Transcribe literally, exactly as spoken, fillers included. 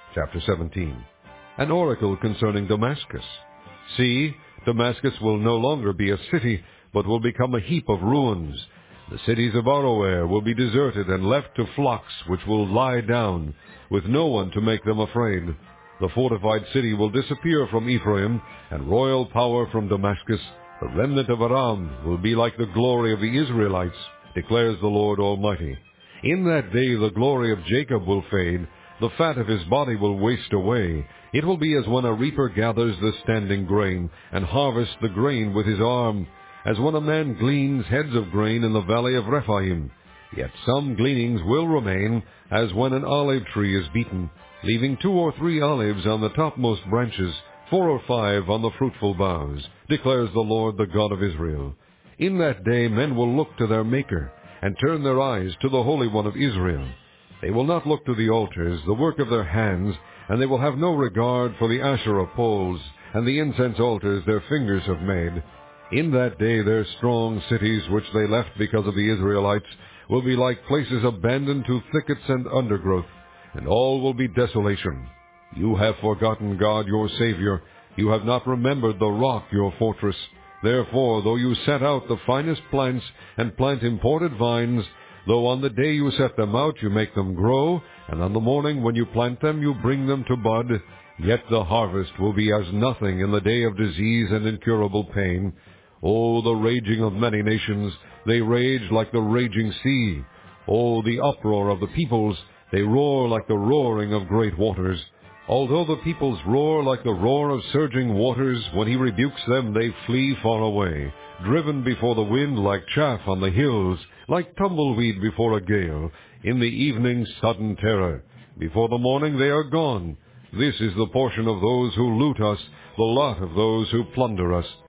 Chapter seventeen. An oracle concerning Damascus. See, Damascus will no longer be a city, but will become a heap of ruins. The cities of Aroer will be deserted and left to flocks which will lie down, with no one to make them afraid. The fortified city will disappear from Ephraim, and royal power from Damascus. The remnant of Aram will be like the glory of the Israelites, declares the Lord Almighty. In that day the glory of Jacob will fade, the fat of his body will waste away. It will be as when a reaper gathers the standing grain, and harvests the grain with his arm, as when a man gleans heads of grain in the valley of Rephaim. Yet some gleanings will remain, as when an olive tree is beaten, leaving two or three olives on the topmost branches, four or five on the fruitful boughs, declares the Lord, the God of Israel. In that day men will look to their Maker, and turn their eyes to the Holy One of Israel. They will not look to the altars, the work of their hands, and they will have no regard for the Asherah poles, and the incense altars their fingers have made. In that day their strong cities, which they left because of the Israelites, will be like places abandoned to thickets and undergrowth, and all will be desolation. You have forgotten God your Savior. You have not remembered the rock your fortress. Therefore, though you set out the finest plants, and plant imported vines, though on the day you set them out you make them grow, and on the morning when you plant them you bring them to bud, yet the harvest will be as nothing in the day of disease and incurable pain. O the raging of many nations, they rage like the raging sea. O the uproar of the peoples, they roar like the roaring of great waters. Although the peoples roar like the roar of surging waters, when he rebukes them they flee far away, driven before the wind like chaff on the hills, like tumbleweed before a gale. In the evening sudden terror. Before the morning they are gone. This is the portion of those who loot us, the lot of those who plunder us.